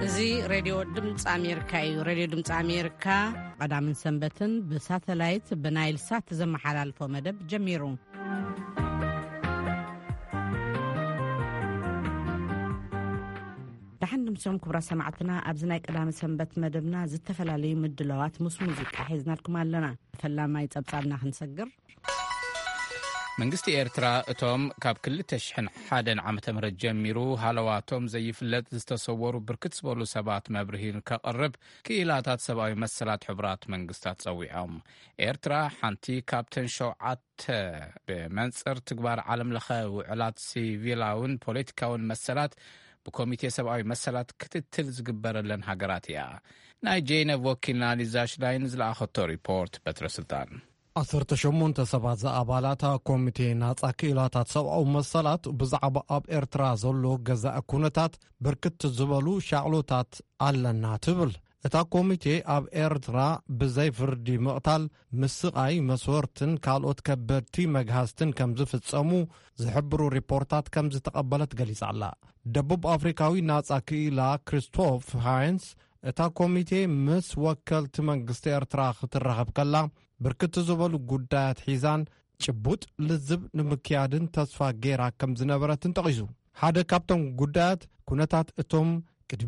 زي راديو دمፅ أمريكا راديو دمፅ أمريكا قدام سنبتن بساتلايت بنايل سات زمحلال فمدب جميرون دحن نمسهم كبرى سمعتنا أبزناي قدام سنبت مدبنا زتفلالي مدلوات موسيقى حيزنا لكم لنا فلا ما يتبصالنا خنسقر መንግስቲ ኤርትራ እቶም ካብ ክልተ ሽሕን ሓደን ዓመተ ምህረት ጀሚሩ ሃለዋቶም ዘይፍለጥ ዝተሰወሩ ብርክት ዝበሉ ሰባት መብርሂን ከቕርብ ክኢላታት ሰብኣዊ መሰላት ሕቡራት መንግስታት ፀዊዖም ኤርትራ ሓንቲ ካብተን ሸውዓተ ብመንፅር ትግባር ዓለም ለኸ ውዕላት ሲቪላውን ፖለቲካውን መሰላት ብኮሚቴ ሰብኣዊ መሰላት ክትትል ዝግበረለን ሃገራት እያ ናይ ጄኔቭ ወኪልና ሊዛ ሽላይን ዝለኣኸቶ ሪፖርት በትረ ስልጣን 18 ሰባት ዘኣባላት ኮሚቴ ናጻ ክኢላታት ሰብኣዊ መሰላት ብዛዕባ ኣብ ኤርትራ ዘሎ ገዛእ ኩነታት ብርክት ዝበሉ ሻዕሎታት ኣለና ትብል እታ ኮሚቴ ኣብ ኤርትራ ብዘይ ፍርዲ ምቕታል ምስቓይ መስወርትን ካልኦት ከበድቲ መግሃዝትን ከም ዝፍጸሙ ዝሕብሩ ሪፖርታት ከም ዝተቐበለት ገሊጻ ኣላ ደቡብ አፍሪካዊ ናጻ ክኢላ ክሪስቶፍ ሃይንስ እታ ኮሚቴ ምስ ወከልቲ መንግስቲ ኤርትራ ክትረኸብ ከላ ብርክት ዝበሉ ጉዳያት ሒዛን ጭቡጥ ልዝብ ንምክያድን ተስፋ ጌራ ከም ዝነበረትን ጠቒሱ ሓደ ካብቶም ጉዳያት ኩነታት እቶም ቅድሚ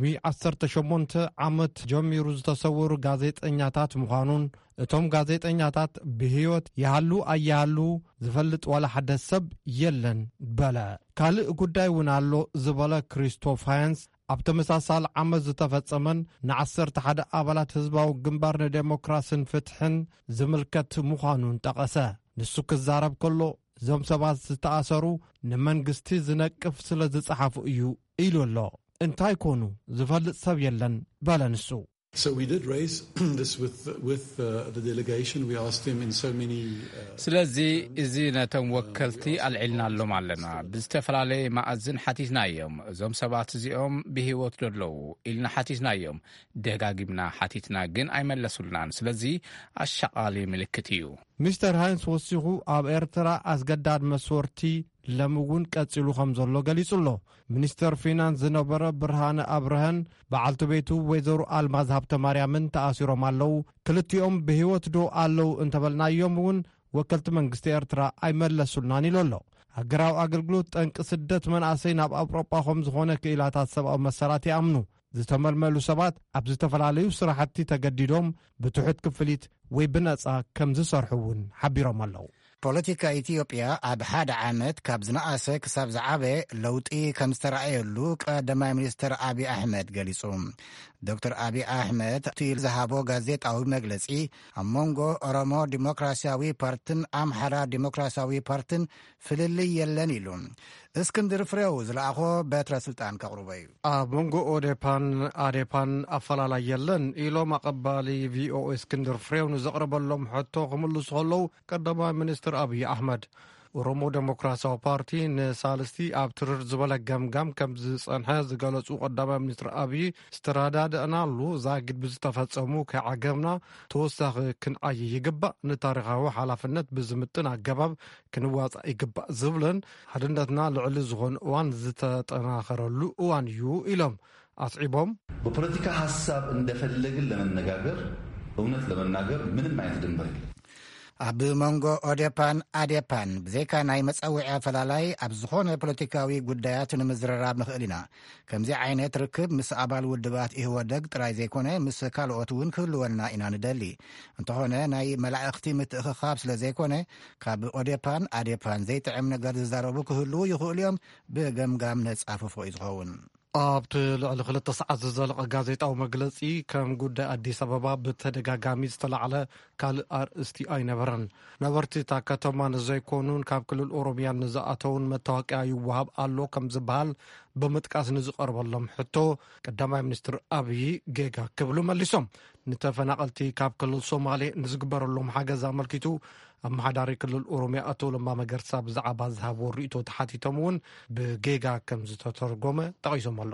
18 ዓመት ጀሚሩ ዝተሰወሩ ጋዜጠኛታት ምዃኑን እቶም ጋዜጠኛታት ብህይወት ይሃሉ ኣያሉ ዝፈልጥ ዋላ ሓደ ሰብ የለን በለ ካልእ ጉዳይ እውን ኣሎ ዝበለ ክሪስቶፍ ሃይንስ ኣብ ተመሳሳሊ ዓመት ዝተፈጸመን ን11 ኣባላት ህዝባዊ ግንባር ንዴሞክራስን ፍትሕን ዝምልከት ምዃኑን ጠቐሰ ንሱ ክዛረብ ከሎ እዞም ሰባት ዝተኣሰሩ ንመንግስቲ ዝነቅፍ ስለ ዝጸሓፉ እዩ ኢሉ ኣሎ እንታይ ኮኑ ዝፈልጥ ሰብ የለን በለ ንሱ So we did raise this with the delegation. We asked him in so many ስለዚህ እዚ ነቶም ወከልቲ አልዒልናሎም ኣለና ብዝተፈላለየ ማእዝን ሓቲትናዮም እዞም ሰባት እዚኦም ብህይወት ደለው ኢልና ሓቲትናዮም ደጋጊምና ሓቲትና ግን ኣይመለሱልናን ስለዚህ አሻቃሊ ምልክት እዩ ሚስተር ሃይንስ ወሲኹ ኣብ ኤርትራ ኣስገዳድ መስወርቲ ለምውን ቀጽሉ ከም ዘሎ ገሊጹሎ ሚኒስተር ፊናንስ ዝነበረ ብርሃነ አብርሃን በዓልቱ ቤቱ ወይዘሮ አልማዝ ሃብተ ማርያምን ተኣሲሮም ኣለው ክልቲኦም ብህይወት ዶ ኣለው እንተበልናዮም እውን ወከልቲ መንግስቲ ኤርትራ ኣይመለሱልናን ኢሎሎ ሃገራዊ አገልግሎት ጠንቂ ስደት መናእሰይ ናብ ኣውሮጳ ከም ዝኾነ ክኢላታት ሰብኣዊ መሰላት ይኣምኑ ዝተመልመሉ ሰባት ኣብ ዝተፈላለዩ ስራሕቲ ተገዲዶም ብትሑት ክፍሊት ወይ ብነጻ ከም ዝሰርሑ እውን ሓቢሮም ኣለው ፖለቲካ ኢትዮጵያ ኣብ ሓደ ዓመት ካብ ዝነኣሰ ክሳብ ዝዓበ ለውጢ ከም ዝተረኣየሉ ቀዳማይ ሚኒስትር አብይ አሕመድ ገሊጹ ዶክተር አብይ አሕመድ ትይል ዝሃቦ ጋዜጣዊ መግለጺ ኣብ መንጎ ኦሮሞ ዲሞክራሲያዊ ፓርቲን ኣምሓራ ዲሞክራሲያዊ ፓርቲን ፍልልይ የለን ኢሉ እስክንድር ፍሬው ዝለኣኾ በትረ ስልጣን ከቕርበ እዩ ኣብ መንጎ ኦዴፓን ኣዴፓን ኣፈላላይ የለን ኢሎም ኣቐባሊ ቪኦኤ እስክንድር ፍሬው ንዘቕረበሎም ሕቶ ክምልሱ ከለዉ ቀዳማይ ሚኒስትር አብይ አሕመድ ኦሮሞ ዲሞክራሲያዊ ፓርቲ ንሳልስቲ ኣብ ትርር ዝበለ ገምጋም ከም ዝጸንሐ ዝገለጹ ቀዳማይ ሚኒስትር አብይ ዝተረዳድእናሉ ዛጊድ ብዝተፈጸሙ ከዓገምና ተወሳኺ ክንዓይ ይግባእ ንታሪኻዊ ሓላፍነት ብዝምጥን ኣገባብ ክንዋጻእ ይግባእ ዝብልን ሓድነትና ልዕሊ ዝኾነ እዋን ዝተጠናኸረሉ እዋን እዩ ኢሎም ኣስዒቦም በፖለቲካ ሀሳብ እንደፈለግን ለመነጋገር እውነት ለመናገር ምንም አይነት ድንበር የለም ኣብ መንጎ ኦዴፓን ኣዴፓን ብዘይካ ናይ መጸዊዒ ኣፈላላይ ኣብ ዝኾነ ፖለቲካዊ ጉዳያት ንምዝረራብ ንኽእል ኢና ከምዚ ዓይነት ርክብ ምስ ኣባል ውድባት ኢህወደግ ጥራይ ዘይኮነ ምስ ካልኦት እውን ክህልወና ኢና ንደሊ እንተኾነ ናይ መላእኽቲ ምትእኽኻብ ስለ ዘይኮነ ካብ ኦዴፓን ኣዴፓን ዘይጥዕም ነገር ዝዛረቡ ክህልው ይኽእሉ እዮም ብገምጋም ነጻፍፎ እዩ ዝኸውን ኣብቲ ልዕሊ 2 ሰዓት ዝዘለቐ ጋዜጣዊ መግለጺ ከም ጉዳይ ኣዲስ ኣበባ ብተደጋጋሚ ዝተላዕለ ካልእ ኣርእስቲ ኣይነበረን ነበርቲ እታ ከተማ ንዘይኮኑን ካብ ክልል ኦሮሚያ ንዝኣተውን መታወቂያ ይወሃብ ኣሎ ከም ዝበሃል ብምጥቃስ ንዝቐርበሎም ሕቶ ቀዳማይ ሚኒስትር አብይ ጌጋ ክብሉ መሊሶም ንተፈናቐልቲ ካብ ክልል ሶማሌ ንዝግበረሎም ሓገዝ ኣመልኪቱ ኣመሓዳሪ ክልል ኦሮሚያ ኣቶ ለማ መገርሳ ብዛዕባ ዝሃቦ ርእቶ ተሓቲቶም እውን ብጌጋ ከም ዝተተርጎመ ጠቒሶም ኣለው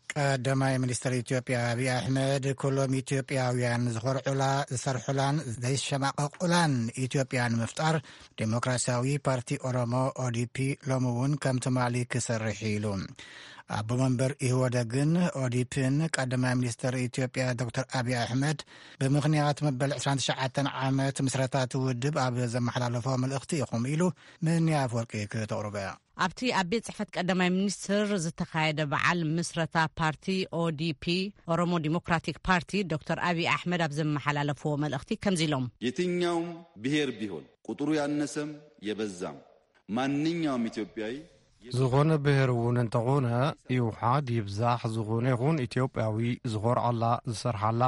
ቀዳማይ ሚኒስትር ኢትዮጵያ አብይ አሕመድ ኩሎም ኢትዮጵያውያን ዝሰርሑላን ዘይሸማቀቁላን ኢትዮጵያን ምፍጣር ዴሞክራሲያዊ ፓርቲ ኦሮሞ ኦዲፒ ሎሚ እውን ከም ትማሊ ክሰርሕ ኢሉ አቦ መንበር ኢህወደግን ኦዲፒን ቀዳማይ ሚኒስትር ኢትዮጵያ ዶክተር አብይ አሕመድ ብምክንያት መበል 29 ዓመት ምስረታት ውድብ ኣብ ዘመሓላለፎ መልእኽቲ ኢኹም ኢሉ ምን ኣፈወርቂ ከተቕርበያ ኣብቲ ኣብ ቤት ጽሕፈት ቀዳማይ ሚኒስትር ዝተካየደ በዓል ምስረታ ፓርቲ ኦዲፒ ኦሮሞ ዲሞክራቲክ ፓርቲ ዶክተር አብይ አሕመድ ኣብ ዘመሓላለፎ መልእኽቲ ከምዚ ኢሎም የትኛውም ብሔር ቢሆን ቁጥሩ ያነሰም የበዛም ማንኛውም ኢትዮጵያዊ ዝኾነ ብሔር እውን እንተኾነ ይውሓድ ይብዛሕ ዝኾነ ይኹን ኢትዮጵያዊ ዝኮርዓላ ዝሰርሓላ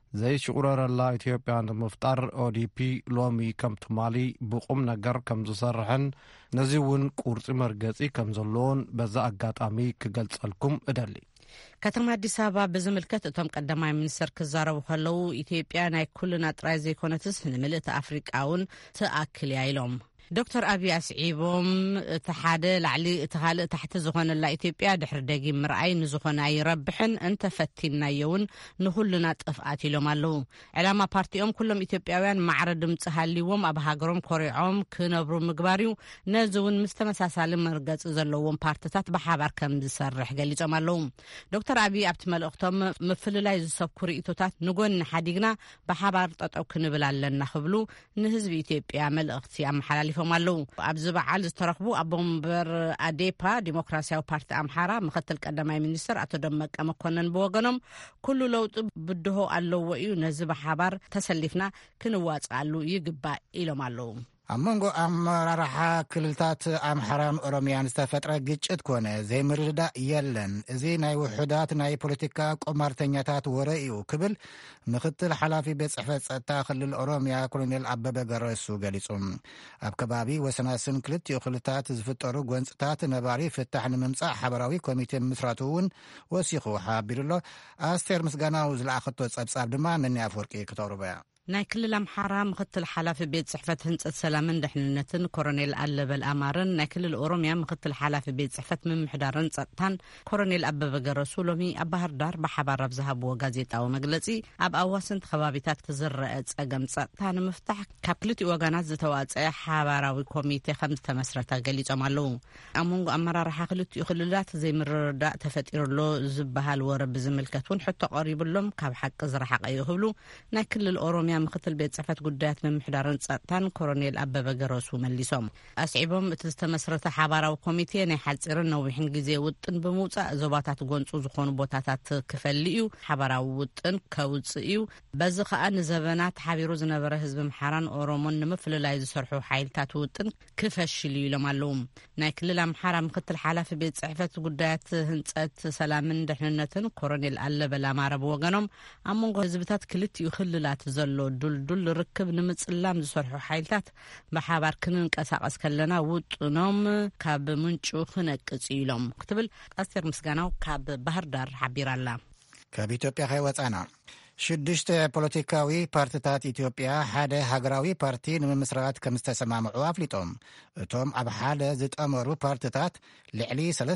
ዘይሽቁረረላ ኢትዮጵያ ንምፍጣር ኦዲፒ ሎሚ ከም ትማሊ ብቁም ነገር ከም ዝሰርሕን ነዚ እውን ቁርፂ መርገፂ ከም ዘለዎን በዛ ኣጋጣሚ ክገልጸልኩም እደሊ ከተማ አዲስ አበባ ብዝምልከት እቶም ቀዳማይ ሚኒስትር ክዛረቡ ከለው ኢትዮጵያ ናይ ኩልና ጥራይ ዘይኮነትስ ንምልእቲ ኣፍሪቃ እውን ተኣክል ኢሎም ዶክተር አብይ አስዒቦም እቲ ሓደ ላዕሊ እቲ ካልእ ታሕቲ ዝኾነላ ኢትዮጵያ ድሕሪ ደጊም ምርኣይ ንዝኾነ ኣይረብሕን እንተፈቲናየውን ንኹልና ጥፍኣት ኢሎም ኣለው ዕላማ ፓርቲኦም ኩሎም ኢትዮጵያውያን ማዕረ ድምፂ ሃሊዎም ኣብ ሃገሮም ኮሪዖም ክነብሩ ምግባር እዩ ነዚ እውን ምስ ተመሳሳሊ መርገፂ ዘለዎም ፓርቲታት ብሓባር ከም ዝሰርሕ ገሊፆም ኣለው ዶክተር አብይ ኣብቲ መልእኽቶም ምፍልላይ ዝሰብኩ ርእቶታት ንጎኒ ሓዲግና ብሓባር ጠጠው ክንብል ኣለና ክብሉ ንህዝቢ ኢትዮጵያ መልእኽቲ ኣመሓላሊፎም ኣለው ኣብዚ በዓል ዝተረኽቡ ኣቦ መንበር አዴፓ ዲሞክራሲያዊ ፓርቲ ኣምሓራ ምክትል ቀዳማይ ሚኒስትር አቶ ደመቀ መኮነን ብወገኖም ኩሉ ለውጢ ብድሆ ኣለዎ እዩ ነዚ ብሓባር ተሰሊፍና ክንዋፅኣሉ ይግባእ ኢሎም ኣለው ኣብ መንጎ ኣመራርሓ ክልልታት ኣምሓራን ኦሮምያን ዝተፈጥረ ግጭት ኮነ ዘይምርድዳእ የለን እዚ ናይ ውሕዳት ናይ ፖለቲካ ቆማርተኛታት ወረ እዩ ክብል ምክትል ሓላፊ ቤት ጽሕፈት ጸጥታ ክልል ኦሮምያ ኮሎኔል ኣበበ ገረሱ ገሊጹ ኣብ ከባቢ ወሰናስን ክልቲኡ ክልታት ዝፍጠሩ ጎንፅታት ነባሪ ፍታሕ ንምምጻእ ሓበራዊ ኮሚቴ ምስራቱ እውን ወሲኹ ሓቢሩሎ ኣስቴር ምስጋናው ዝለኣኸቶ ጸብጻብ ድማ መን ኣፈወርቂ ከተቕርበያ ናይ ክልል ኣምሓራ ምክትል ሓላፊ ቤት ጽሕፈት ህንጸት ሰላምን ድሕንነትን ኮሎኔል ኣለበል ኣማርን ናይ ክልል ኦሮምያ ምክትል ሓላፊ ቤት ጽሕፈት ምምሕዳርን ጸጥታን ኮሎኔል ኣበበ ገረሱ ሎሚ ኣብ ባህር ዳር ብሓባር ኣብ ዝሃብዎ ጋዜጣዊ መግለጺ ኣብ ኣዋስንቲ ከባቢታት ዝረአ ጸገም ጸጥታ ንምፍታሕ ካብ ክልቲኡ ወገናት ዝተዋፅአ ሓባራዊ ኮሚቴ ከም ዝተመስረተ ገሊፆም ኣለው ኣብ መንጎ ኣመራርሓ ክልቲኡ ክልላት ዘይምርድዳእ ተፈጢሩሎ ዝበሃል ወረ ብዝምልከት እውን ሕቶ ቀሪቡሎም ካብ ሓቂ ዝረሓቀ እዩ ክብሉ ናይ ክልል ኦሮምያ ምክትል ቤት ጽሕፈት ጉዳያት ምምሕዳርን ጸጥታን ኮሎኔል ኣበበ ገረሱ መሊሶም ኣስዒቦም እቲ ዝተመስረተ ሓባራዊ ኮሚቴ ናይ ሓፂርን ነዊሕን ግዜ ውጥን ብምውፃእ ዞባታት ጎንፁ ዝኾኑ ቦታታት ክፈሊ እዩ ሓባራዊ ውጥን ከውፅእ እዩ በዚ ከዓ ንዘበናት ሓቢሩ ዝነበረ ህዝቢ ኣምሓራን ኦሮሞን ንምፍልላይ ዝሰርሑ ሓይልታት ውጥን ክፈሽል እዩ ኢሎም ኣለው ናይ ክልል ኣምሓራ ምክትል ሓላፊ ቤት ጽሕፈት ጉዳያት ህንጸት ሰላምን ድሕንነትን ኮሎኔል ኣለበል ኣማረ ብወገኖም ኣብ መንጎ ህዝብታት ክልቲኡ ክልላት ዘሎ ዱልዱል ርክብ ንምጽላም ዝሰርሑ ሓይልታት ብሓባር ክንንቀሳቀስ ከለና ውጥኖም ካብ ምንጩ ክነቅጽ ኢሎም ክትብል ኣስቴር ምስጋናው ካብ ባህር ዳር ሓቢራላ ካብ ኢትዮጵያ ከይወፃና 6 ፖለቲካዊ ፓርቲታት ኢትዮጵያ ሓደ ሃገራዊ ፓርቲ ንምምስራት ከም ዝተሰማምዑ ኣፍሊጦም እቶም ኣብ ሓደ ዝጠመሩ ፓርቲታት ልዕሊ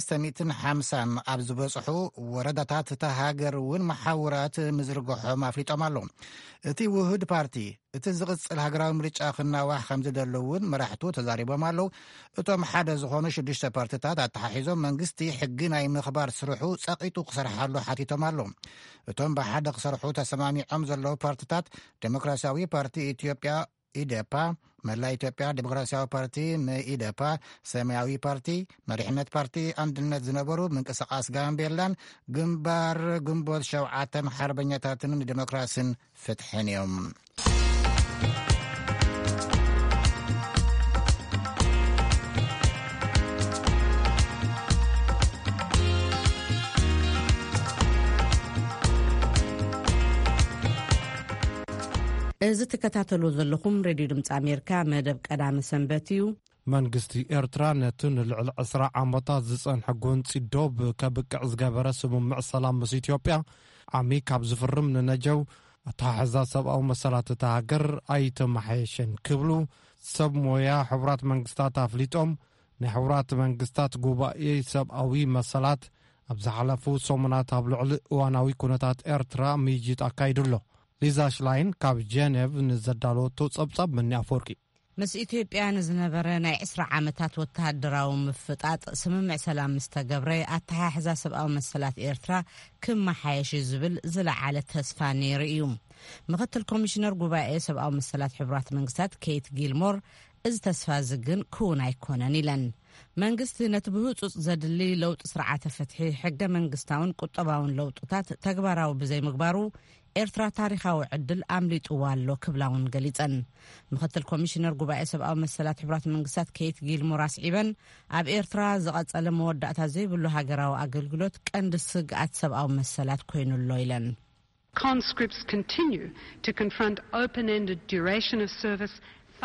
350 ኣብ ዝበፅሑ ወረዳታት እታ ሃገር እውን መሓውራት ምዝርግሖም ኣፍሊጦም ኣሎ እቲ ውህድ ፓርቲ እቲ ዝቕፅል ሃገራዊ ምርጫ ክናዋሕ ከም ዝደለውን መራሕቱ ተዛሪቦም ኣለው እቶም ሓደ ዝኾኑ 6 ፓርቲታት ኣተሓሒዞም መንግስቲ ሕጊ ናይ ምኽባር ስርሑ ጸቂጡ ክሰርሓሉ ሓቲቶም ኣለው እቶም ብሓደ ክሰርሑ ተሰማሚዖም ዘለዉ ፓርቲታት ዴሞክራሲያዊ ፓርቲ ኢትዮጵያ ኢዴፓ መላ ኢትዮጵያ ዴሞክራሲያዊ ፓርቲ መኢዴፓ ሰማያዊ ፓርቲ መሪሕነት ፓርቲ አንድነት ዝነበሩ ምንቅስቃስ ጋምቤላን ግንባር ግንቦት 7 ሓርበኛታትን ዲሞክራሲን ፍትሕን እዮም እዚ ትከታተሉ ዘለኹም ሬድዮ ድምፂ ኣሜሪካ መደብ ቀዳሚ ሰንበት እዩ መንግስቲ ኤርትራ ነቲ ንልዕሊ 20 ዓመታት ዝጸንሐ ጎንፂ ዶብ ከብቅዕ ዝገበረ ስምምዕ ሰላም ምስ ኢትዮጵያ ዓሚ ካብ ዝፍርም ንነጀው ኣታሓዛ ሰብኣዊ መሰላት እታ ሃገር ኣይተመሓየሸን ክብሉ ሰብ ሞያ ሕቡራት መንግስታት ኣፍሊጦም ናይ ሕቡራት መንግስታት ጉባኤ ሰብኣዊ መሰላት ኣብ ዝሓለፉ ሰሙናት ኣብ ልዕሊ እዋናዊ ኩነታት ኤርትራ ምይይጥ ኣካይድሎ ሊዛ ሽላይን ካብ ጀኔቭ ንዘዳለወቶ ጸብጻብ መኒ ኣፈወርቂ ምስ ኢትዮጵያ ንዝነበረ ናይ 20 ዓመታት ወተሃደራዊ ምፍጣጥ ስምምዕ ሰላም ምስተገብረ ኣተሓሕዛ ሰብኣዊ መሰላት ኤርትራ ክመሓየሽ ዝብል ዝለዓለ ተስፋ ነይሩ እዩ። ምክትል ኮሚሽነር ጉባኤ ሰብኣዊ መሰላት ሕቡራት መንግስታት ኬት ጊልሞር እዚ ተስፋ ዝግን ክውን ኣይኮነን ኢለን። መንግስቲ ነቲ ብህፁፅ ዘድሊ ለውጢ ስርዓተ ፍትሒ ሕገ መንግስታውን ቁጠባውን ለውጥታት ተግባራዊ ብዘይ ምግባሩ ኤርትራ ታሪኻዊ ዕድል ኣምሊጥዋ ኣሎ ክብላውን ገሊፀን። ምክትል ኮሚሽነር ጉባኤ ሰብኣዊ መሰላት ሕቡራት መንግስታት ኬት ጊልሞር ኣስዒበን ኣብ ኤርትራ ዝቐጸለ መወዳእታ ዘይብሉ ሃገራዊ ኣገልግሎት ቀንዲ ስግኣት ሰብኣዊ መሰላት ኮይኑሎ ኢለን። Conscripts continue to confront open-ended duration of service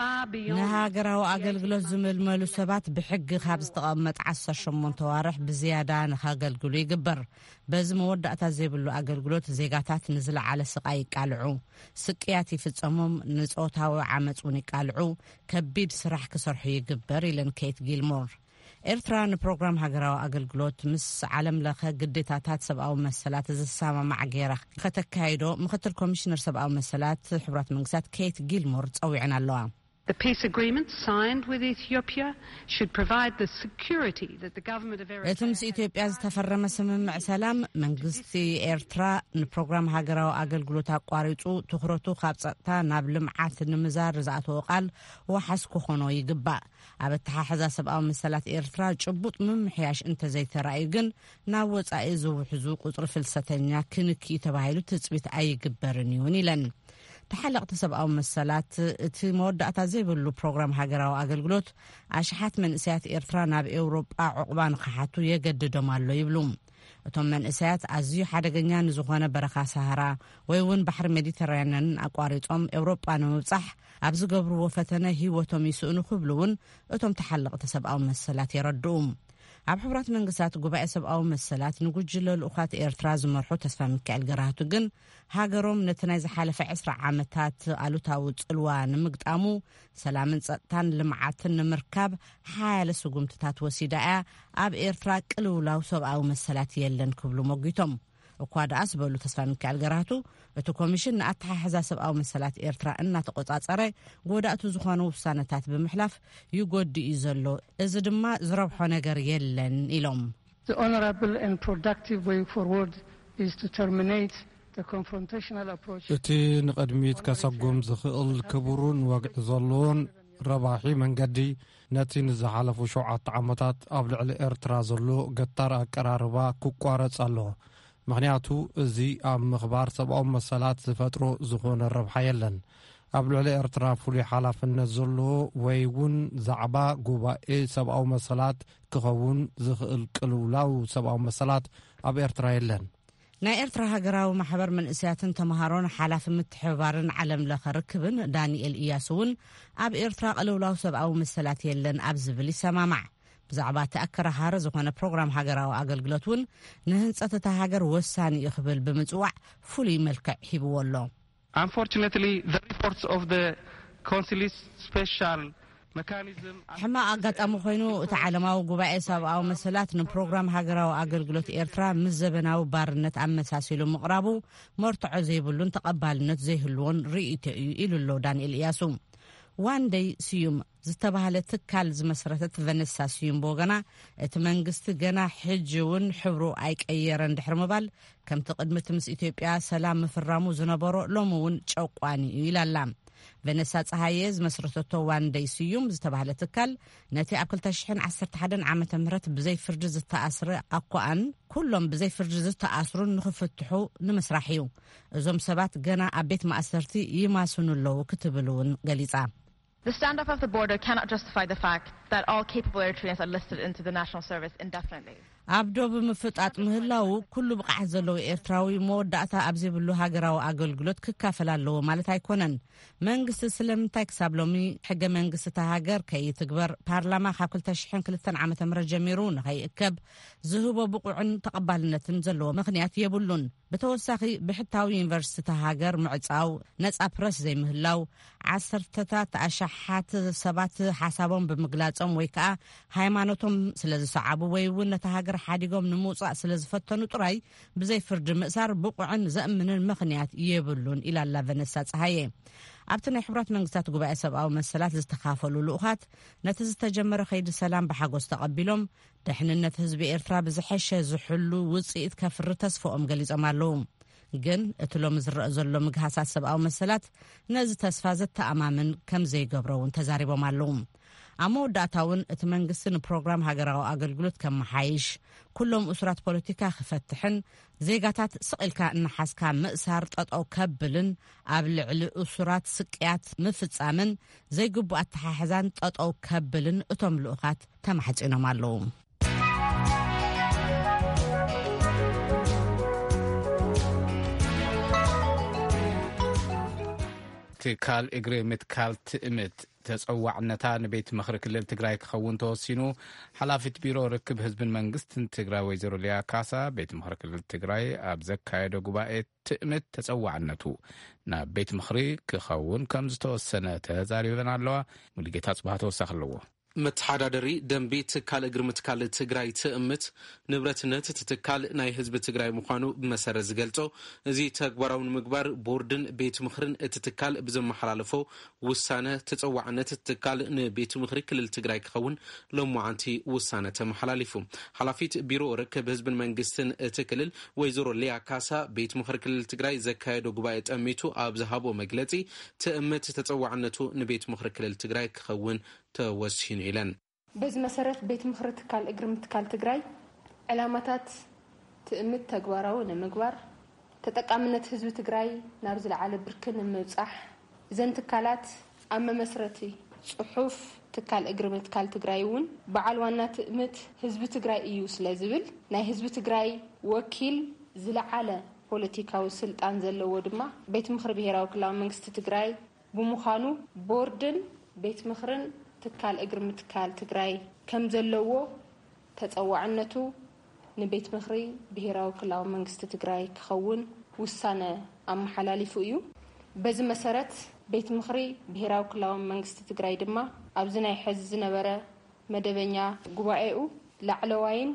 ንሃገራዊ ኣገልግሎት ዝምልመሉ ሰባት ብሕጊ ካብ ዝተቐመጥ 18 ዋርሕ ብዝያዳ ንኸገልግሉ ይግበር። በዚ መወዳእታ ዘይብሉ ኣገልግሎት ዜጋታት ንዝለዓለ ስቃይ ይቃልዑ፣ ስቅያት ይፍጸሞም፣ ንጾታዊ ዓመፅ እውን ይቃልዑ፣ ከቢድ ስራሕ ክሰርሑ ይግበር ኢለን ኬት ጊልሞር። ኤርትራ ንፕሮግራም ሃገራዊ ኣገልግሎት ምስ ዓለም ለኸ ግዴታታት ሰብኣዊ መሰላት ዝሰማማዕ ገይራ ከተካይዶ ምክትል ኮሚሽነር ሰብኣዊ መሰላት ሕቡራት መንግስታት ኬት ጊልሞር ጸዊዐን ኣለዋ። The peace agreement signed with Ethiopia should provide the security that the government of Eritrea እቲ ምስ ኢትዮጵያ ዝተፈረመ ስምምዕ ሰላም መንግስቲ ኤርትራ ንፕሮግራም ሃገራዊ ኣገልግሎት ኣቋሪጹ ትኩረቱ ካብ ጸጥታ ናብ ልምዓት ንምዛር ዝኣተወ ቃል ወሓስ ክኾኖ ይግባእ። ኣብ ኣተሓሕዛ ሰብኣዊ መሰላት ኤርትራ ጭቡጥ ምምሕያሽ እንተዘይተረኣዩ ግን ናብ ወጻኢ ዝውሕዙ ቁጽሪ ፍልሰተኛ ክንኪ ተባሂሉ ትጽቢት ኣይግበርን ይውን ኢለን። ተሓለቕቲ ሰብኣዊ መሰላት እቲ መወዳእታ ዘይብሉ ፕሮግራም ሃገራዊ ኣገልግሎት ኣሽሓት መንእሰያት ኤርትራ ናብ ኤውሮጳ ዕቑባ ንኽሓቱ የገድዶም ኣሎ ይብሉ። እቶም መንእሰያት ኣዝዩ ሓደገኛ ንዝኾነ በረኻ ሰሃራ ወይ እውን ባሕሪ ሜዲተራንያን ኣቋሪጾም ኤውሮጳ ንምብጻሕ ኣብ ዝገብርዎ ፈተነ ህይወቶም ይስእኑ ክብሉ እውን እቶም ተሓለቕቲ ሰብኣዊ መሰላት የረድኡ። ኣብ ሕቡራት መንግስታት ጉባኤ ሰብኣዊ መሰላት ንጉጅለ ልኡኻት ኤርትራ ዝመርሑ ተስፋ ሚካኤል ገራህቱ ግን ሃገሮም ነቲ ናይ ዝሓለፈ 20 ዓመታት ኣሉታዊ ጽልዋ ንምግጣሙ ሰላምን ጸጥታን ልምዓትን ንምርካብ ሓያለ ስጉምትታት ወሲዳ እያ ኣብ ኤርትራ ቅልውላው ሰብኣዊ መሰላት የለን ክብሉ ሞጊቶም። እኳ ደኣ ዝበሉ ተስፋ ሚካኤል ገራህቱ እቲ ኮሚሽን ንኣተሓሕዛ ሰብኣዊ መሰላት ኤርትራ እናተቆጻጸረ ጎዳእቱ ዝኾኑ ውሳነታት ብምሕላፍ ይጎድኡ ዘሎ፣ እዚ ድማ ዝረብሖ ነገር የለን ኢሎም። The honorable and productive way forward is to terminate the confrontational approach. እቲ ንቕድሚት ከሰጉም ዝኽእል ክቡሩን ወግዒ ዘለዎን ረባሒ መንገዲ ነቲ ንዝሓለፉ 7 ዓመታት ኣብ ልዕሊ ኤርትራ ዘሎ ገታር ኣቀራርባ ክቋረጽ ኣለዎ። ምክንያቱ እዚ ኣብ ምኽባር ሰብኣዊ መሰላት ዝፈጥሮ ዝኾነ ረብሓ የለን። ኣብ ልዕሊ ኤርትራ ፍሉይ ሓላፍነት ዘለዎ ወይ እውን ዛዕባ ጉባኤ ሰብኣዊ መሰላት ክኸውን ዝኽእል ቅልውላው ሰብኣዊ መሰላት ኣብ ኤርትራ የለን። ናይ ኤርትራ ሃገራዊ ማሕበር መንእሰያትን ተምሃሮን ሓላፊ ምትሕብባርን ዓለም ለኸ ርክብን ዳንኤል ኢያሱ እውን ኣብ ኤርትራ ቅልውላው ሰብኣዊ መሰላት የለን ኣብ ዝብል ይሰማማዕ። ብዛዕባ ተኣከራሃረ ዝኾነ ፕሮግራም ሃገራዊ ኣገልግሎት እውን ንህንጸት እታ ሃገር ወሳኒ ይኽብል ብምጽዋዕ ፍሉይ መልክዕ ሂብዎ ኣሎ። Unfortunately, the reports of the Council's special mechanism ሕማቕ ኣጋጣሚ ኮይኑ እቲ ዓለማዊ ጉባኤ ሰብኣዊ መሰላት ንፕሮግራም ሃገራዊ ኣገልግሎት ኤርትራ ምስ ዘበናዊ ባርነት ኣመሳሲሉ ምቕራቡ መርትዖ ዘይብሉን ተቐባልነት ዘይህልዎን ርእይቶ እዩ ኢሉ ኣሎ ዳንኤል ኢያሱ። ዋንደይ ስዩም ዝተባህለ ትካል ዝመስረተት ቨነሳ ስዩም ቦገና እቲ መንግስቲ ገና ሕጂ እውን ሕብሩ ኣይቀየረን ድሕሪ ምባል ከምቲ ቅድሚት ምስ ኢትዮጵያ ሰላም ምፍራሙ ዝነበሮ ሎሚ እውን ጨቋኒ እዩ ኢላላ። ቨነሳ ፀሃየ ዝመስረተቶ ዋንደይ ስዩም ዝተባህለ ትካል ነቲ ኣብ 2011 ዓመተ ምህረት ብዘይ ፍርዲ ዝተኣስረ ኣኳኣን ኩሎም ብዘይ ፍርዲ ዝተኣስሩን ንኽፍትሑ ንምስራሕ እዩ። እዞም ሰባት ገና ኣብ ቤት ማእሰርቲ ይማስኑ ኣለዉ ክትብል እውን ገሊጻ። The standoff of the border cannot justify the fact that all capable Eritreans are listed into the national service indefinitely. ኣብዶ ብምፍጣጥ ምህላው ኩሉ ብቃዓት ዘለዎ ኤርትራዊ መወዳእታ ኣብ ዘይብሉ ሃገራዊ ኣገልግሎት ክካፈል ኣለዎ ማለት ኣይኮነን። መንግስቲ ስለምንታይ ክሳብ ሎሚ ሕገ መንግስቲ እታ ሃገር ከይትግበር ፓርላማ ካብ 2002 ዓመተ ምህረት ጀሚሩ ንኸይእከብ ዝህቦ ብቑዕን ተቐባልነትን ዘለዎ ምኽንያት የብሉን። ብተወሳኺ ብሕታዊ ዩኒቨርሲቲ እታ ሃገር ምዕፃው፣ ነፃ ፕረስ ዘይምህላው፣ ዓሰርተታት ኣሽሓት ሰባት ሓሳቦም ብምግላጾም ወይ ከዓ ሃይማኖቶም ስለ ዝሰዓቡ ወይ እውን ነታ ሃገር ሓዲጎም ንምውፃእ ስለ ዝፈተኑ ጥራይ ብዘይ ፍርዲ ምእሳር ብቑዕን ዘእምንን ምኽንያት የብሉን ኢላላ ቨነሳ ፀሃየ ኣብቲ ናይ ሕቡራት መንግስታት ጉባኤ ሰብኣዊ መሰላት ዝተኻፈሉ ልኡኻት ነቲ ዝተጀመረ ከይዲ ሰላም ብሓጎስ ተቐቢሎም ድሕንነት ህዝቢ ኤርትራ ብዝሐሸ ዝሕሉ ውፅኢት ከፍሪ ተስፎኦም ገሊፆም ኣለዉ ግን እቲ ሎሚ ዝረአ ዘሎ ምግሃሳት ሰብኣዊ መሰላት ነዚ ተስፋ ዘተኣማምን ከም ዘይገብረውን ተዛሪቦም ኣለዉ ኣብ መወዳእታ እውን እቲ መንግስቲ ንፕሮግራም ሃገራዊ ኣገልግሎት ከመሓይሽ ኩሎም እሱራት ፖለቲካ ክፈትሕን ዜጋታት ስቕልካ እናሓስካ ምእሳር ጠጠው ከብልን ኣብ ልዕሊ እሱራት ስቅያት ምፍጻምን ዘይግቡእ ኣተሓሕዛን ጠጠው ከብልን እቶም ልኡኻት ተማሕፂኖም ኣለዉ ትካል እግሪ ምትካል ትእምት ተጸዋዕነታ ንቤት ምኽሪ ክልል ትግራይ ክኸውን ተወሲኑ ሓላፊት ቢሮ ርክብ ህዝብን መንግስትን ትግራይ ወይዘሮ ሊያ ካሳ ቤት ምኽሪ ክልል ትግራይ ኣብ ዘካየደ ጉባኤ ትእምት ተጸዋዕነቱ ናብ ቤት ምኽሪ ክኸውን ከም ዝተወሰነ ተዛሪበን ኣለዋ ሙሉጌታ ጽባህ ተወሳኺ ኣለዎ መተሓዳደሪ ደንቢ ትካል እግሪ ምትካል ትግራይ ትእምት ንብረትነት ትትካል ናይ ህዝቢ ትግራይ ምዃኑ ብመሰረት ዝገልጾ እዚ ተግባራዊ ንምግባር ቦርድን ቤት ምኽርን እትትካል ብዘመሓላለፎ ውሳነ ተጸዋዕነት ትትካል ንቤት ምኽሪ ክልል ትግራይ ክኸውን ሎሙዓንቲ ውሳነ ተመሓላሊፉ ሓላፊት ቢሮ ርክብ ህዝብን መንግስትን እቲ ክልል ወይዘሮ ሊያ ካሳ ቤት ምኽሪ ክልል ትግራይ ዘካየዶ ጉባኤ ጠሚቱ ኣብ ዝሃቦ መግለጺ ትእምት ተጸዋዕነቱ ንቤት ምኽሪ ክልል ትግራይ ክኸውን ተወሲኑ ኢለን በዚ መሰረት ቤት ምኽሪ ትካል እግሪ ምትካል ትግራይ ዕላማታት ትእምት ተግባራዊ ንምግባር ተጠቃምነት ህዝቢ ትግራይ ናብ ዝለዓለ ብርኪ ንምብጻሕ እዘን ትካላት ኣብ መመስረቲ ጽሑፍ ትካል እግሪ ምትካል ትግራይ እውን በዓል ዋና ትእምት ህዝቢ ትግራይ እዩ ስለ ዝብል ናይ ህዝቢ ትግራይ ወኪል ዝለዓለ ፖለቲካዊ ስልጣን ዘለዎ ድማ ቤት ምኽሪ ብሄራዊ ክልላዊ መንግስቲ ትግራይ ብምዃኑ ቦርድን ቤት ምኽርን ትካል እግሪ ምትካል ትግራይ ከም ዘለዎ ተጸዋዕነቱ ንቤት ምኽሪ ብሄራዊ ክልላዊ መንግስቲ ትግራይ ክኸውን ውሳነ ኣመሓላሊፉ እዩ በዚ መሰረት ቤት ምኽሪ ብሄራዊ ክልላዊ መንግስቲ ትግራይ ድማ ኣብዚ ናይ ሕዚ ዝነበረ መደበኛ ጉባኤኡ ላዕለዋይን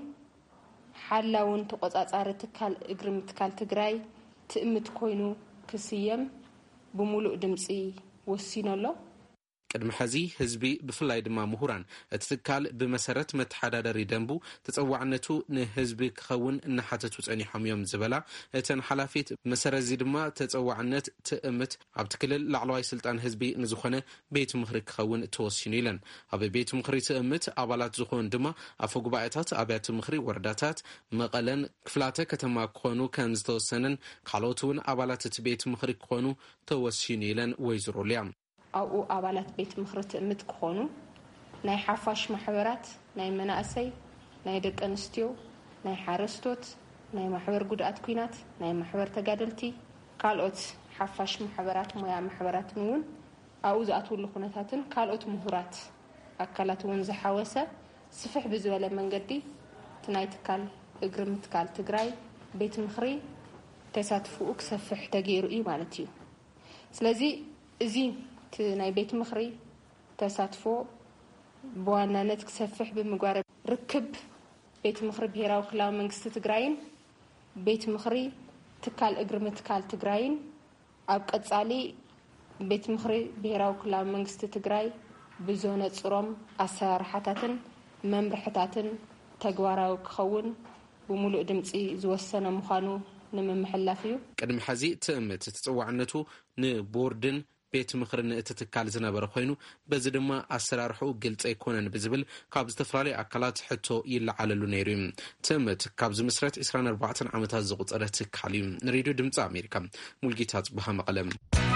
ሓላውን ተቆጻጻሪ ትካል እግሪ ምትካል ትግራይ ትእምት ኮይኑ ክስየም ብሙሉእ ድምፂ ወሲኖሎ ቅድሚ ሕዚ ህዝቢ ብፍላይ ድማ ምሁራን እቲ ትካል ብመሰረት መተሓዳደሪ ደንቡ ተጸዋዕነቱ ንህዝቢ ክኸውን እናሓተቱ ጸኒሖም እዮም ዝበላ እተን ሓላፊት መሰረት እዚ ድማ ተጸዋዕነት ትእምት ኣብቲ ክልል ላዕለዋይ ስልጣን ህዝቢ ንዝኾነ ቤት ምኽሪ ክኸውን ተወሲኑ ኢለን ኣብ ቤት ምኽሪ ትእምት ኣባላት ዝኾኑ ድማ ኣፈ ጉባኤታት ኣብያተ ምኽሪ ወረዳታት መቐለን ክፍላተ ከተማ ክኾኑ ከም ዝተወሰነን ካልኦት እውን ኣባላት እቲ ቤት ምኽሪ ክኾኑ ተወሲኑ ኢለን ወይዘሮ ሊያ ኣብኡ ኣባላት ቤት ምኽሪ ትእምት ክኾኑ ናይ ሓፋሽ ማሕበራት ናይ መናእሰይ ናይ ደቂ ኣንስትዮ ናይ ሓረስቶት ናይ ማሕበር ጉድኣት ኩናት ናይ ማሕበር ተጋደልቲ ካልኦት ሓፋሽ ማሕበራት ሞያ ማሕበራትን እውን ኣብኡ ዝኣትውሉ ኩነታትን ካልኦት ምሁራት ኣካላት እውን ዝሓወሰ ስፍሕ ብዝበለ መንገዲ እቲ ናይ ትካል እግሪ ምትካል ትግራይ ቤት ምኽሪ ተሳትፍኡ ክሰፍሕ ተገይሩ እዩ ማለት እዩ ስለዚ እዚ ናይ ቤት ምኽሪ ተሳትፎ በዋናነት ክሰፍሕ ብምግባር ርክብ ቤት ምኽሪ ብሄራዊ ክልላዊ መንግስቲ ትግራይን ቤት ምኽሪ ትካል እግሪ ምትካል ትግራይን ኣብ ቀጻሊ ቤት ምኽሪ ብሄራዊ ክልላዊ መንግስቲ ትግራይ ብዘነጽሮም ኣሰራርሓታትን መምርሕታትን ተግባራዊ ክኸውን ብሙሉእ ድምፂ ዝወሰነ ምዃኑ ንምምሕላፍ እዩ ቅድሚ ሕዚ ትእምት ተጸዋዕነቱ ንቦርድን ቤት ምኽርን እቲ ትካል ዝነበረ ኮይኑ በዚ ድማ ኣሰራርሑ ግልጽ ኣይኮነን ብዝብል ካብ ዝተፈላለዩ ኣካላት ሕቶ ይለዓለሉ ነይሩ እዩ ትእምት ካብ ዝምስረት 24 ዓመታት ዝቑፀረ ትካል እዩ ንሬድዮ ድምፂ ኣሜሪካ ሙልጌታ ጽባህ መቐለም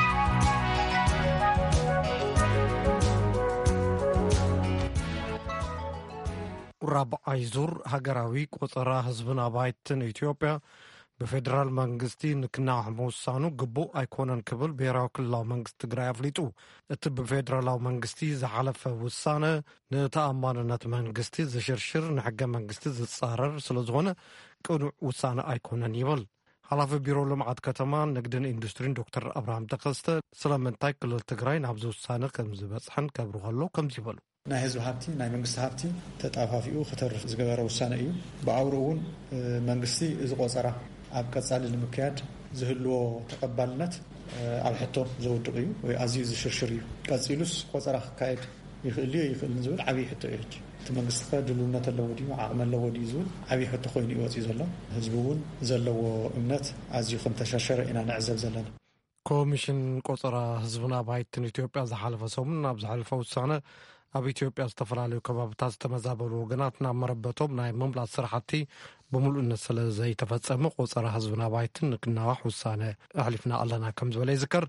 ራብዓይ ዙር ሃገራዊ ቆጠራ ህዝብን ኣባይትን ኢትዮጵያ ብፌደራል መንግስቲ ንክናሕ ምውሳኑ ግቡእ ኣይኮነን ክብል ብሄራዊ ክልላዊ መንግስቲ ትግራይ ኣፍሊጡ እቲ ብፌደራላዊ መንግስቲ ዝሓለፈ ውሳነ ንተኣማንነት መንግስቲ ዝሽርሽር ንሕገ መንግስቲ ዝጻረር ስለዝኾነ ቅኑዕ ውሳነ ኣይኮነን ይብል ሓላፊ ቢሮ ልምዓት ከተማ ንግድን ኢንዱስትሪን ዶክተር ኣብርሃም ተኸስተ ስለምንታይ ክልል ትግራይ ናብዚ ውሳነ ከም ዝበፅሐን ከብሩ ከሎ ከምዚ ይበሉ ናይ ህዝቢ ሃብቲ ናይ መንግስቲ ሃብቲ ተጣፋፊኡ ከተርፍ ዝገበረ ውሳነ እዩ ብአውሮውን መንግስቲ እዚ ቆፀራ ኣብ ቀጻሊ ንምክያድ ዝህልዎ ተቀባልነት ኣብ ሕቶ ዘውድቕ እዩ ወይ ኣዝዩ ዝሽርሽር እዩ ቀጺሉስ ቆፀራ ክካየድ ይኽእል ዝብል ዓብይ ሕቶ እዩ እቲ መንግስቲ ድልውነት ኣለዎ ድዩ ዓቕሚ ኣለዎ ድዩ ዝብል ዓብይ ሕቶ ኮይኑ ይወፅእ ዘሎ ህዝቢ እውን ዘለዎ እምነት ኣዝዩ ከም ተሸርሸረ ኢና ንዕዘብ ዘለና ኮሚሽን ቆፀራ ህዝብና ባይትን ኢትዮጵያ ዝሓለፈ ሰሙን ኣብ ዝሓለፈ ውሳነ ኣብ ኢትዮጵያ ዝተፈላለዩ ከባቢታት ዝተመዛበሉ ወገናት ናብ መረበቶም ናይ ምምላስ ስራሕቲ ብምሉእነት ስለ ዘይተፈጸመ ቆፀራ ህዝብና ባይትን ንክናዋሕ ውሳነ ኣሕሊፍና ኣለና ከም ዝበለ ይዝከር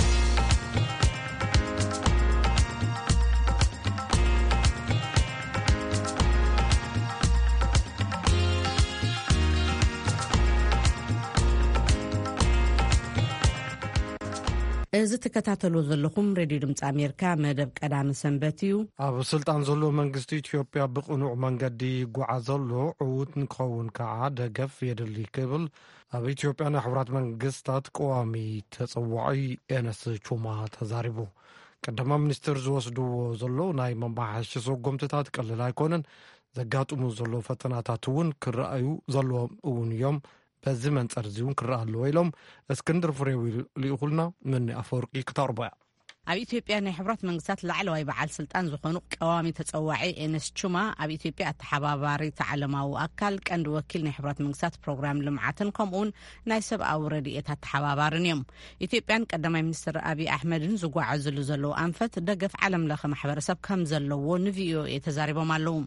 እዚ ተከታተሉ ዘለኹም ሬድዮ ድምፂ ኣሜሪካ መደብ ቀዳሚ ሰንበት እዩ ኣብ ስልጣን ዘሎ መንግስቲ ኢትዮጵያ ብቕኑዕ መንገዲ ይጓዓዝ ዘሎ ዕዉት ንክኸውን ከዓ ደገፍ የድሊ ክብል ኣብ ኢትዮጵያ ናይ ሕብራት መንግስታት ቀዋሚ ተፀዋዒ ኤነስ ቹማ ተዛሪቡ ቀዳማ ሚኒስትር ዝወስድዎ ዘሎ ናይ መማሓየሺ ሰጎምትታት ቀሊል ኣይኮነን ዘጋጥሙ ዘሎ ፈተናታት እውን ክረኣዩ ዘለዎም እውን እዮም በዚ መንጸር እዚውን ክረአ ኣለዎ ኢሎም እስክንድር ፍሬው ልኢኹልና ምን ኣፈወርቂ ክተቕርቦያ ኣብ ኢትዮጵያ ናይ ሕብራት መንግስታት ላዕለዋይ በዓል ስልጣን ዝኾኑ ቀዋሚ ተፀዋዒ ኤነስ ቹማ ኣብ ኢትዮጵያ ኣተሓባባሪት ዓለማዊ ኣካል ቀንዲ ወኪል ናይ ሕብራት መንግስታት ፕሮግራም ልምዓትን ከምኡውን ናይ ሰብኣዊ ረድኤታት ተሓባባርን እዮም ኢትዮጵያን ቀዳማይ ሚኒስትር አብይ ኣሕመድን ዝጓዓዝሉ ዘለዉ ኣንፈት ደገፍ ዓለም ለኸ ማሕበረሰብ ከም ዘለዎ ንቪኦኤ ተዛሪቦም ኣለዉ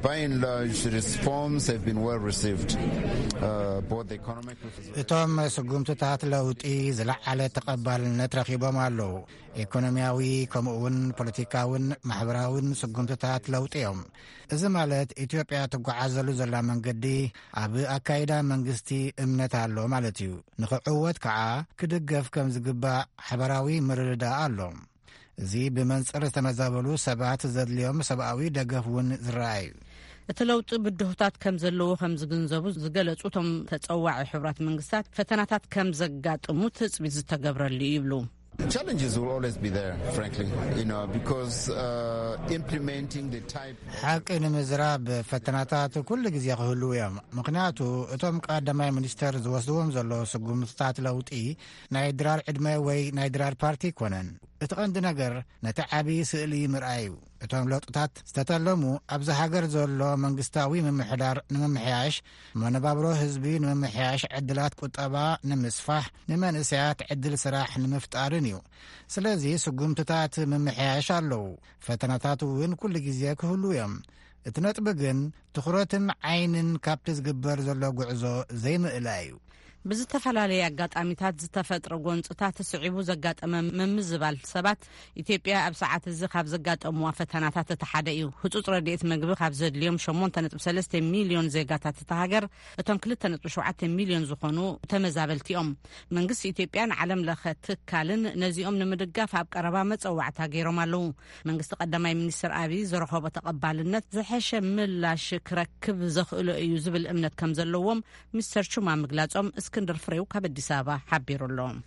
እቶም ስጉምትታት ለውጢ ዝለዓለ ተቐባልነት ረኺቦም ኣለዉ ኢኮኖሚያዊ ከምኡውን ፖለቲካውን ማሕበራውን ስጉምትታት ለውጢ እዮም እዚ ማለት ኢትዮጵያ ትጓዓዘሉ ዘላ መንገዲ ኣብ ኣካይዳ መንግስቲ እምነት ኣሎ ማለት እዩ ንኽዕወት ከዓ ክድገፍ ከም ዝግባእ ሓበራዊ ምርድዳእ ኣሎ እዚ ብመንጽር ዝተመዛበሉ ሰባት ዘድልዮም ሰብኣዊ ደገፍ እውን ዝረአዩ እቲ ለውጢ ብድሆታት ከም ዘለዎ ከም ዝግንዘቡ ዝገለጹ እቶም ተፀዋዒ ሕብራት መንግስታት ፈተናታት ከም ዘጋጥሙ ትፅቢት ዝተገብረሉ ይብሉ Challenges will always be there, frankly, because implementing the type. حق ንምዝራብ ፈተናታት ኩሉ ግዜ ክህሉ እዮም ምክንያቱ እቶም ቀዳማይ ሚኒስተር ዝወስድዎም ዘለዉ ስጉምትታት ለውጢ ናይ ድራር ዕድመ ወይ ናይ ድራር ፓርቲ ኮነን እቲ ቀንዲ ነገር ነቲ ዓብዪ ስእሊ ምርኣዩ እቶም ለውጥታት ዝተተለሙ ኣብዚ ሃገር ዘሎ መንግስታዊ ምምሕዳር ንምምሕያሽ መነባብሮ ህዝቢ ንምምሕያሽ ዕድላት ቁጠባ ንምስፋሕ ንመንእሰያት ዕድል ስራሕ ንምፍጣርን እዩ ስለዚ ስጉምትታት ምምሕያሽ ኣለዉ ፈተናታት እውን ኩሉ ግዜ ክህሉ እዮም እቲ ነጥቢ ግን ትኩረትን ዓይንን ካብቲ ዝግበር ዘሎ ጉዕዞ ዘይምእላ እዩ ብዝተፈላለየ ኣጋጣሚታት ዝተፈጥረ ጎንፅታት ስዒቡ ዘጋጠመ ምምዝባል ሰባት ኢትዮጵያ ኣብ ሰዓት እዚ ካብ ዘጋጠምዋ ፈተናታት እቲ ሓደ እዩ ህፁፅ ረድኤት ምግቢ ካብ ዘድልዮም 8.3 ሚልዮን ዜጋታት እቲ ሃገር እቶም 2.7 ሚልዮን ዝኾኑ ተመዛበልቲ እዮም መንግስቲ ኢትዮጵያን ዓለም ለኸ ትካልን ነዚኦም ንምድጋፍ ኣብ ቀረባ መፀዋዕታ ገይሮም ኣለዉ መንግስቲ ቀዳማይ ሚኒስትር አብይ ዝረኸቦ ተቐባልነት ዝሐሸ ምላሽ ክረክብ ዘኽእሎ እዩ ዝብል እምነት ከም ዘለዎም ሚስተር ቹማ ምግላጾም እስክንድር ፍሬው ካብ አዲስ አበባ ሓቢሩሎም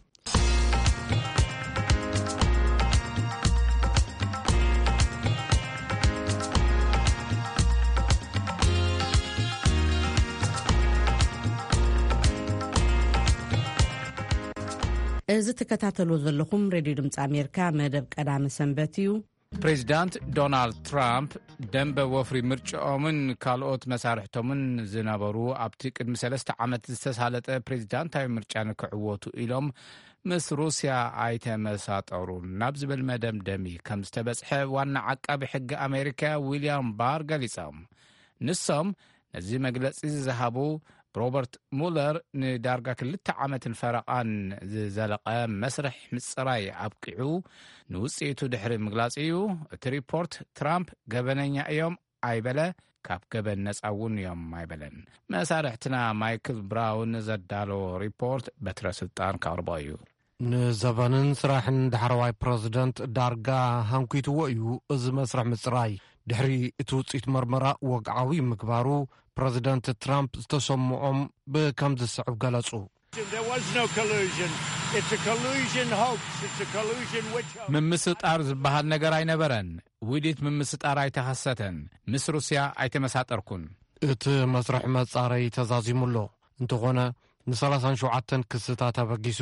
እዚ ተከታተሉ ዘለኹም ሬድዮ ድምፂ ኣሜሪካ መደብ ቀዳሚ ሰንበት እዩ ፕሬዚዳንት ዶናልድ ትራምፕ ደንበ ወፍሪ ምርጫኦምን ካልኦት መሳርሕቶምን ዝነበሩ ኣብቲ ቅድሚ 3 ዓመት ዝተሳለጠ ፕሬዚዳንታዊ ምርጫ ንክዕወቱ ኢሎም ምስ ሩስያ ኣይተመሳጠሩን ናብ ዝብል መደምደሚ ከም ዝተበፅሐ ዋና ዓቃቢ ሕጊ ኣሜሪካ ዊልያም ባር ገሊፆም ንሶም ነዚ መግለፂ ዝሃቡ ሮበርት ሙለር ንዳርጋ 2 ዓመትን ፈረቓን ዝዘለቐ መስርሕ ምፅራይ ኣብቂዑ ንውፅኢቱ ድሕሪ ምግላፅ እዩ እቲ ሪፖርት ትራምፕ ገበነኛ እዮም ኣይበለ ካብ ገበን ነፃ እውን እዮም ኣይበለን መሳርሕትና ማይክል ብራውን ዘዳሎ ሪፖርት በትረ ስልጣን ካቅርቦ እዩ ንዘበንን ስራሕን ዳሕረዋይ ፕሬዚደንት ዳርጋ ሃንኪትዎ እዩ እዚ መስርሕ ምፅራይ ድሕሪ እቲ ውፅኢት መርመራ ወግዓዊ ምግባሩ ፕሬዚደንት ትራምፕ ዝተሰምዖም ብከም ዝስዕብ ገለጹ ምምስጣር ዝበሃል ነገር ኣይነበረን ውዲት ምምስጣር ኣይተኸሰተን ምስ ሩስያ ኣይተመሳጠርኩን እቲ መስርሕ መጻረይ ተዛዚሙሎ እንተኾነ ን37 ክስታት ኣበጊሱ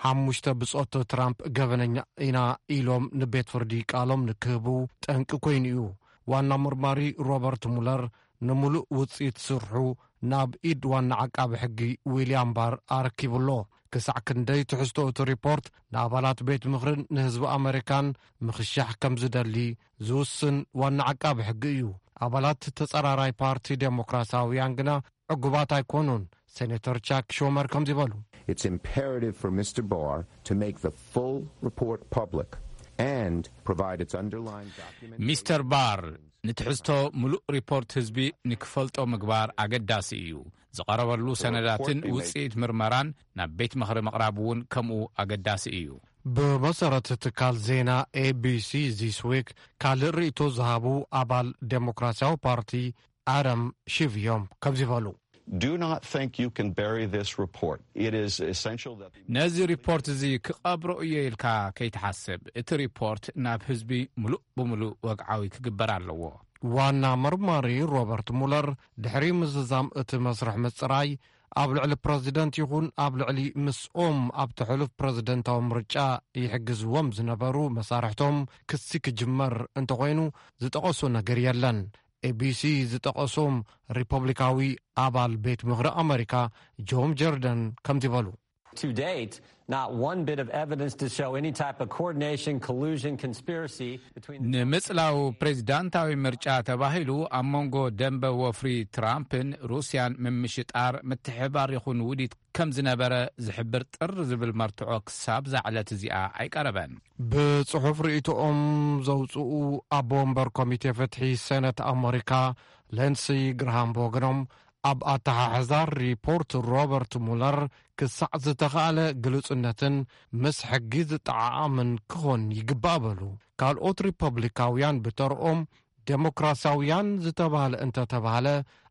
5 ብጾት ትራምፕ ገበነኛ ኢና ኢሎም ንቤት ፍርዲ ቃሎም ንክህቡ ጠንቂ ኮይኑ እዩ ዋና ምርማሪ ሮበርት ሙለር ንምሉእ ውፅኢት ስርሑ ናብ ኢድ ዋና ዓቃቢ ሕጊ ዊልያም ባር ኣረኪቡሎ ክሳዕ ክንደይ ትሕዝቶ እቲ ሪፖርት ንኣባላት ቤት ምኽርን ንህዝቢ ኣሜሪካን ምኽሻሕ ከም ዝደሊ ዝውስን ዋና ዓቃቢ ሕጊ እዩ ኣባላት ተጸራራይ ፓርቲ ዴሞክራሲያውያን ግና ዕጉባት ኣይኮኑን Senator Chuck Schumer comes ይበሉ It's imperative for Mr. Barr to make the full report public and provide its underlying documents. Mr. Barr ንትሕዝቶ ሙሉእ ሪፖርት ህዝቢ ንክፈልጦ ምግባር ኣገዳሲ እዩ ዝቐረበሉ ሰነዳትን ውፅኢት ምርመራን ናብ ቤት ምኽሪ መቕራብ እውን ከምኡ ኣገዳሲ እዩ በመሰረት ትካል ዜና ABC this week ካልእ ርእቶ ዝሃቡ ኣባል ዴሞክራሲያዊ ፓርቲ ኣረም ሽቪዮም ከምዚ ይበሉ Do not think you can bury this report. It is essential that ነዚ ሪፖርት እዚ ክቐብሮ እየ ኢልካ ከይተሓስብ እቲ ሪፖርት ናብ ህዝቢ ሙሉእ ብምሉእ ወግዓዊ ክግበር ኣለዎ ዋና መርማሪ ሮበርት ሙለር ድሕሪ ምዝዛም እቲ መስርሕ ምጽራይ ኣብ ልዕሊ ፕረዚደንት ይኹን ኣብ ልዕሊ ምስኦም ኣብ ትሕሉፍ ፕረዚደንታዊ ምርጫ ይሕግዝዎም ዝነበሩ መሳርሕቶም ክሲ ክጅመር እንተኾይኑ ዝጠቐሱ ነገር የለን ABC ዝጠቐሶም ሪፐብሊካዊ ኣባል ቤት ምኽሪ ኣሜሪካ ጆን ጆርደን ከምዚ ይበሉ To date, not one bit of evidence to show any type of coordination, collusion, conspiracy between ንምጽላው ፕሬዚዳንታዊ ምርጫ ተባሂሉ ኣብ መንጎ ደንበ ወፍሪ ትራምፕን ሩስያን ምምሽጣር ምትሕባር ይኹን ውዲት ከም ዝነበረ ዝሕብር ጥር ዝብል መርትዖ ክሳብ ዛዕለት እዚኣ ኣይቀረበን ብጽሑፍ ርእቶኦም ዘውፅኡ ኣብ ወንበር ኮሚቴ ፍትሒ ሰነት ኣሜሪካ ሌንሲ ግራሃም ቦግኖም ኣብ ኣተሓሕዛ ሪፖርት ሮበርት ሙለር ክሳዕ ዝተኻለ ግልጽነትን ምስ ሕጊ ዝጠዓዓምን ክኾን ይግባበሉ ካልኦት ሪፐብሊካውያን ብተርኦም ዴሞክራሲያውያን ዝተባህለ እንተተባህለ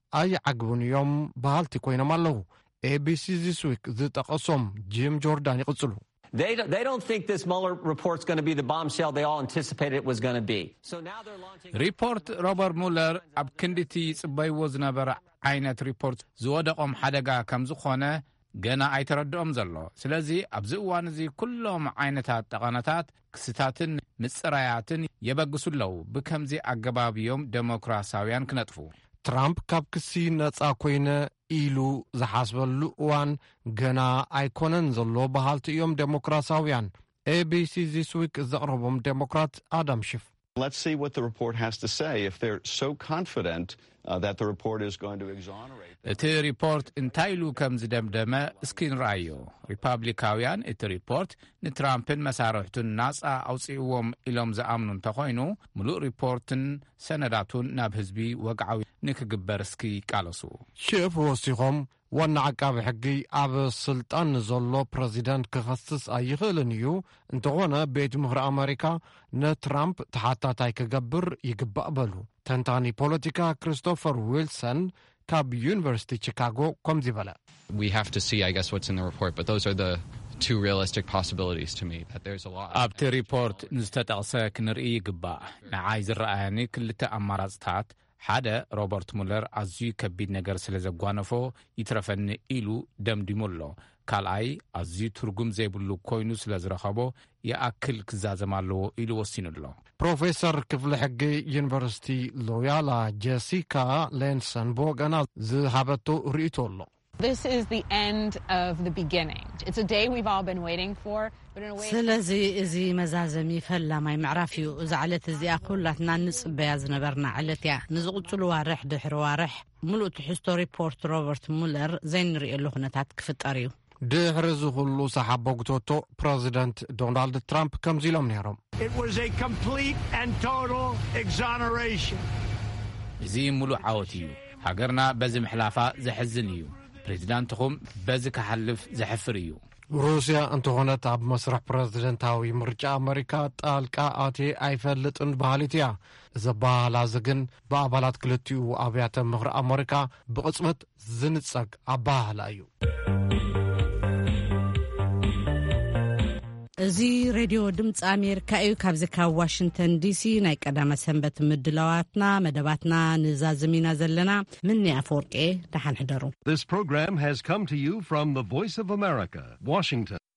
ኣይዓግቡን እዮም ባህልቲ ኮይኖም ኣለዉ ABC this week ዝጠቐሶም ጂም ጆርዳን ይቕጽሉ They don't think this Mueller report's going to be the bombshell they all anticipated it was going to be. So now they're launching Report Robert Mueller ab kinditi ጽበይዎ ዝነበረ ዓይነት ሪፖርት ዝወደቆም ሓደጋ ከም ዝኾነ ገና ኣይተረድኦም ዘሎ ስለዚ ኣብዚ እዋን እዚ ኩሎም ዓይነታት ጠቐነታት ክስታትን ምጽራያትን የበግሱለው ብከምዚ ኣገባብዮም ዴሞክራሲያውያን ክነጥፉ ትራምፕ ካብ ክሲ ነጻ ኮይነ ኢሉ ዝሓስበሉ እዋን ገና ኣይኮነን ዘሎ ባህልቲ እዮም ዴሞክራሲያውያን ABC this week ዘቕረቦም ዴሞክራት ኣዳም ሽፍ Let's see what the report has to say. If they're so confident that the report is going to exonerate. እቲ ሪፖርት እንታይ ኢሉ ከም ዝደምደመ እስኪ ንርአዮ ሪፐብሊካውያን እቲ ሪፖርት ንትራምፕን መሳርሕቱን ናጻ ኣውፂእዎም ኢሎም ዝኣምኑ እንተኾይኑ ሙሉእ ሪፖርትን ሰነዳቱን ናብ ህዝቢ ወግዓዊ ንክግበር እስኪ ቃለሱ ሽፍ ወሲኾም ዋና ዓቃቢ ሕጊ ኣብ ስልጣን ዘሎ ፕረዚደንት ክኸስስ ኣይኽእልን እዩ እንተኾነ ቤት ምኽሪ ኣሜሪካ ንትራምፕ ተሓታታይ ክገብር ይግባእ በሉ ተንታኒ ፖለቲካ ክሪስቶፈር ዊልሰን ካብ ዩኒቨርሲቲ ቺካጎ ከምዚ በለ We have to see I guess what's in the report but those are the two realistic possibilities to me that there's a lot ኣብቲ ሪፖርት ንዝተጠቕሰ ክንርኢ ይግባእ ንዓይ ዝረኣየኒ ክልተ ኣማራጽታት ሓደ ሮበርት ሙለር ኣዝዩ ከቢድ ነገር ስለ ዘጓነፎ ይትረፈኒ ኢሉ ደምዲሙሎ ካልኣይ ኣዝዩ ትርጉም ዘይብሉ ኮይኑ ስለ ዝረኸቦ የኣክል ክዛዘም ኣለዎ ኢሉ ወሲኑሎ ፕሮፌሰር ክፍሊ ሕጊ ዩኒቨርሲቲ ሎያላ ጀሲካ ሌንሰን ቦገና ዝሃበቶ ርእቶ ኣሎ This is the end of the beginning. It's a day we've all been waiting for, but in a way ስለዚ እዚ መዛዘሚ ፈላማይ ምዕራፍ እዩ እዚ ዓለት እዚኣ ኩላትና ንጽበያ ዝነበርና ዓለት እያ ንዝቕጽሉ ዋርሕ ድሕሪ ዋርሕ ሙሉእ ትሕዝቶ ሪፖርት ሮበርት ሙለር ዘይንሪእየሉ ኩነታት ክፍጠር እዩ ድሕሪ ዝኹሉ ሰሓቦግቶቶ ፕረዚደንት ዶናልድ ትራምፕ ከምዚ ኢሎም ነይሮም It was a complete and total exoneration. እዚ ሙሉእ ዓወት እዩ ሃገርና በዚ ምሕላፋ ዘሕዝን እዩ ፕሬዚዳንትኹም በዚ ክሓልፍ ዘሕፍር እዩ ሩስያ እንተኾነት ኣብ መስርሕ ፕረዚደንታዊ ምርጫ ኣሜሪካ ጣልቃ ኣቴ ኣይፈልጥን ባህሊት እያ እዚ ባህላዚ ግን ብኣባላት ክልቲኡ ኣብያተ ምኽሪ ኣሜሪካ ብቕፅበት ዝንጸግ ኣባህላ እዩ እዚ ሬድዮ ድምፂ ኣሜሪካ እዩ። ካብዚ ካብ ዋሽንግተን ዲሲ ናይ ቀዳመ ሰንበት ምድላዋትና መደባትና ንዛዝሚና ዘለና ምኒ ኣፈወርቄ ደሓን ሕደሩ። This program has come to you from the Voice of America, Washington.